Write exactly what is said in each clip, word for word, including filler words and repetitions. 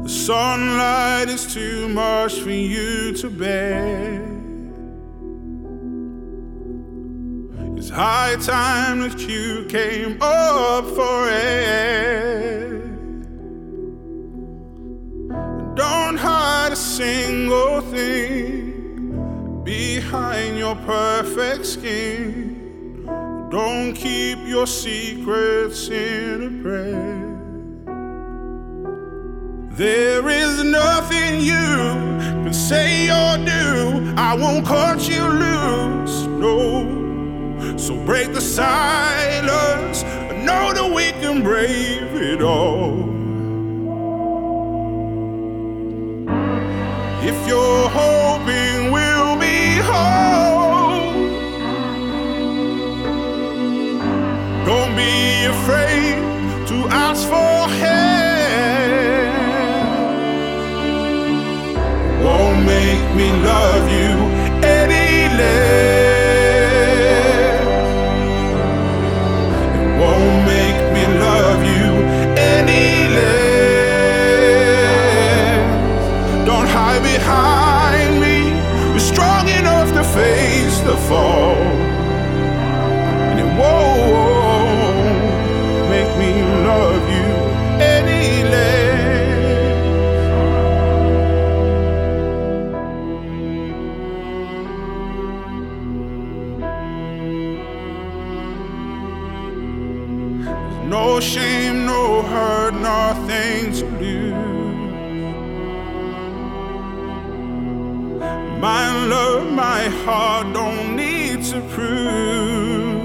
The sunlight is too much for you to bear. It's high time that you came up for air. Don't hide a single thing behind your perfect skin. Don't keep your secrets in a prayer. There is nothing you can say or do I won't cut you loose, no. So break the silence and know that we can brave it all. If you're hoping we'll be whole, don't be afraid to ask for help. Won't make me love you any less. It won't make me love you any less. Don't hide behind me. You're strong enough to face the fall, and it won't make me love you any less. No shame, no hurt, nothing to lose. My love, my heart don't need to prove.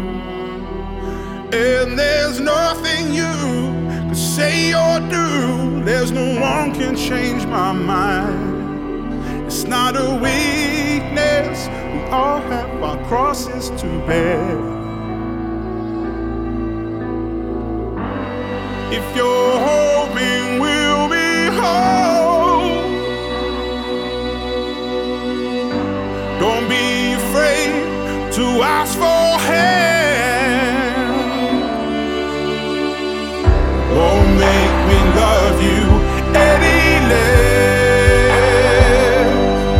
And there's nothing you can say or do. There's no one can change my mind. It's not a weakness. We all have our crosses to bear. If you're hoping we'll be whole, don't be afraid to ask for help. Won't make me love you any less.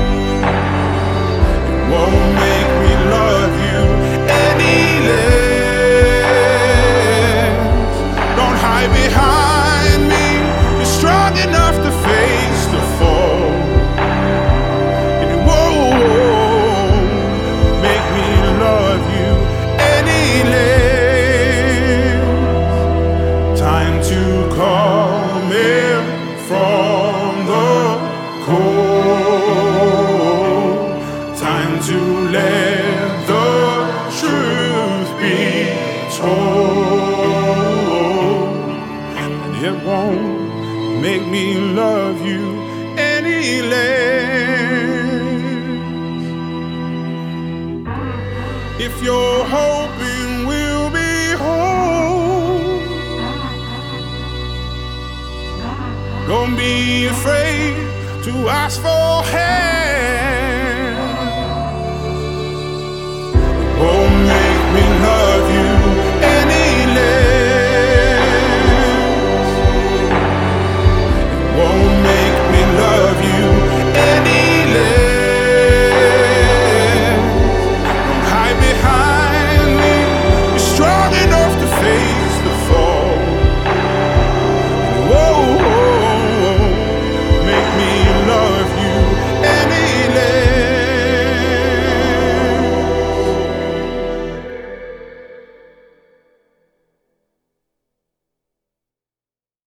It won't make me love you any less. Behind me, you're strong enough to face the fall, and it won't make me love you any less. Time to come in from the cold. Time to let the truth be told. It won't make me love you any less. If you're hoping we'll be whole, don't be afraid to ask for help.